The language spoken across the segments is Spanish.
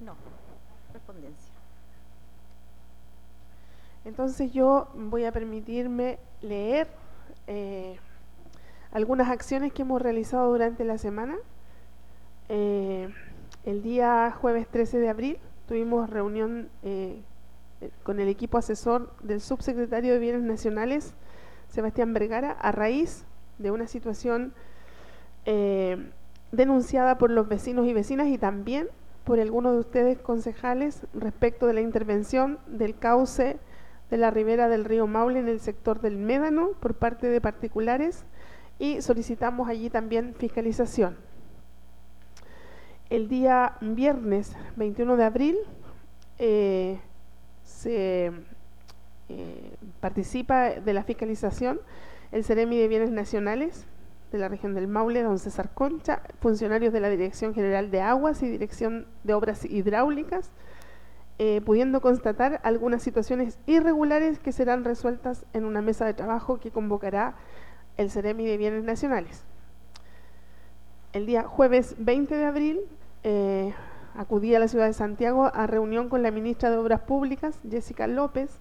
No, respondencia. Entonces yo voy a permitirme leer algunas acciones que hemos realizado durante la semana. El día jueves 13 de abril tuvimos reunión con el equipo asesor del subsecretario de Bienes Nacionales, Sebastián Vergara, a raíz de una situación denunciada por los vecinos y vecinas y también por algunos de ustedes concejales respecto de la intervención del cauce de la ribera del río Maule en el sector del Médano por parte de particulares, y solicitamos allí también fiscalización. El día viernes 21 de abril se participa de la fiscalización el Ceremi de Bienes Nacionales de la región del Maule, don César Concha, funcionarios de la Dirección General de Aguas y Dirección de Obras Hidráulicas, pudiendo constatar algunas situaciones irregulares que serán resueltas en una mesa de trabajo que convocará el Ceremi de Bienes Nacionales. El día jueves 20 de abril acudí a la ciudad de Santiago a reunión con la ministra de Obras Públicas, Jessica López,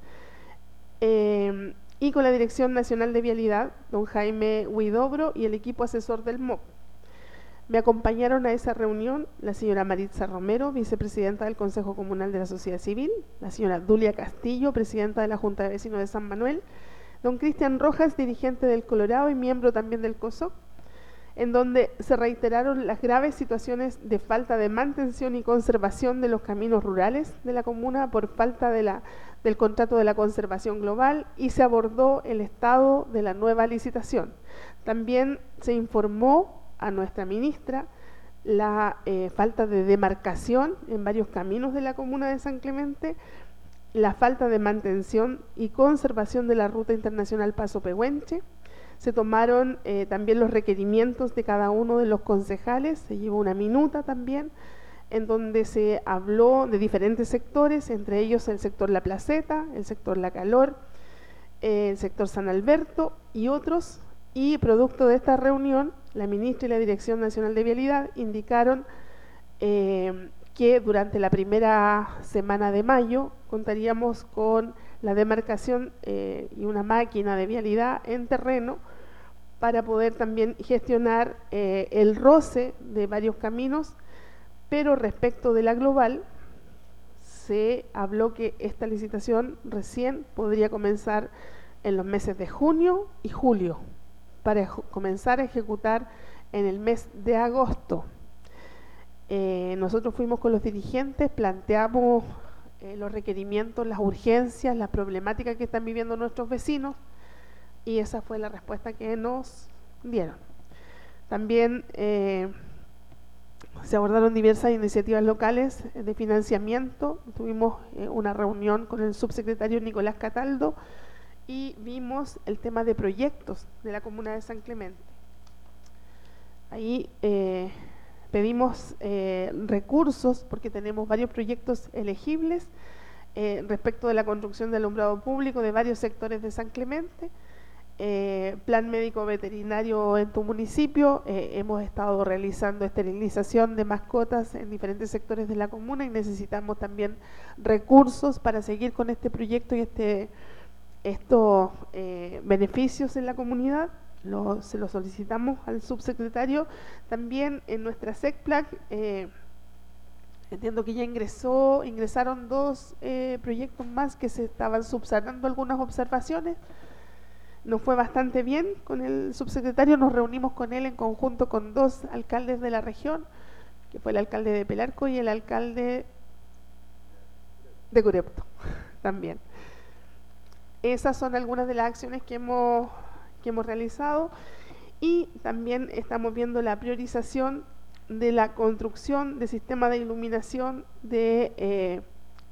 y con la Dirección Nacional de Vialidad, don Jaime Huidobro, y el equipo asesor del MOP. Me acompañaron a esa reunión la señora Maritza Romero, vicepresidenta del Consejo Comunal de la Sociedad Civil, la señora Dulia Castillo, presidenta de la Junta de Vecinos de San Manuel, don Cristian Rojas, dirigente del Colorado y miembro también del COSOC, en donde se reiteraron las graves situaciones de falta de mantención y conservación de los caminos rurales de la comuna por falta del contrato de la conservación global, y se abordó el estado de la nueva licitación. También se informó a nuestra ministra la falta de demarcación en varios caminos de la comuna de San Clemente, la falta de mantención y conservación de la ruta internacional Paso Pehuenche. Se tomaron también los requerimientos de cada uno de los concejales, se llevó una minuta también, en donde se habló de diferentes sectores, entre ellos el sector La Placeta, el sector La Calor, el sector San Alberto y otros, y producto de esta reunión, la ministra y la Dirección Nacional de Vialidad indicaron que durante la primera semana de mayo contaríamos con la demarcación y una máquina de vialidad en terreno para poder también gestionar el roce de varios caminos. Pero respecto de la global, se habló que esta licitación recién podría comenzar en los meses de junio y julio, para comenzar a ejecutar en el mes de agosto. Nosotros fuimos con los dirigentes, planteamos los requerimientos, las urgencias, las problemáticas que están viviendo nuestros vecinos, y esa fue la respuesta que nos dieron. También se abordaron diversas iniciativas locales de financiamiento. Tuvimos una reunión con el subsecretario Nicolás Cataldo y vimos el tema de proyectos de la comuna de San Clemente. Ahí pedimos recursos porque tenemos varios proyectos elegibles respecto de la construcción de alumbrado público de varios sectores de San Clemente. Plan médico veterinario en tu municipio, hemos estado realizando esterilización de mascotas en diferentes sectores de la comuna y necesitamos también recursos para seguir con este proyecto y estos beneficios en la comunidad. Se lo solicitamos al subsecretario. También en nuestra SECPLAC, entiendo que ya ingresaron dos proyectos más que se estaban subsanando algunas observaciones. Nos fue bastante bien con el subsecretario, nos reunimos con él en conjunto con dos alcaldes de la región, que fue el alcalde de Pelarco y el alcalde de Curepto también. Esas son algunas de las acciones que hemos realizado, y también estamos viendo la priorización de la construcción de sistema de iluminación de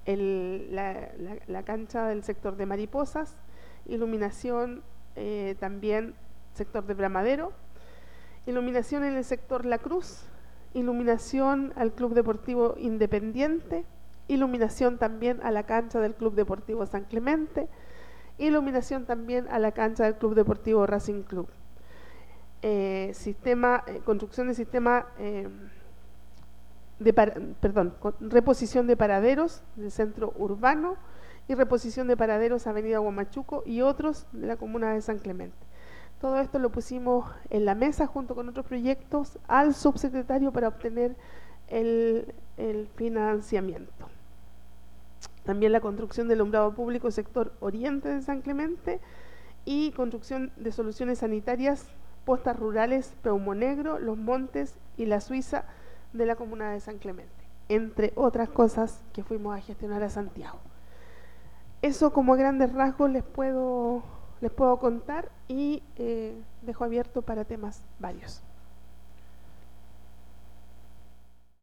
la cancha del sector de Mariposas, iluminación también sector de Bramadero, iluminación en el sector La Cruz, iluminación al Club Deportivo Independiente, iluminación también a la cancha del Club Deportivo San Clemente, iluminación también a la cancha del Club Deportivo Racing Club. Construcción de sistema reposición de paraderos del centro urbano y reposición de paraderos Avenida Huamachuco y otros de la comuna de San Clemente. Todo esto lo pusimos en la mesa junto con otros proyectos al subsecretario para obtener el financiamiento. También la construcción del alumbrado público sector oriente de San Clemente y construcción de soluciones sanitarias, postas rurales, Peumo Negro, Los Montes y La Suiza de la comuna de San Clemente, entre otras cosas que fuimos a gestionar a Santiago. Eso como a grandes rasgos les puedo contar y dejo abierto para temas varios.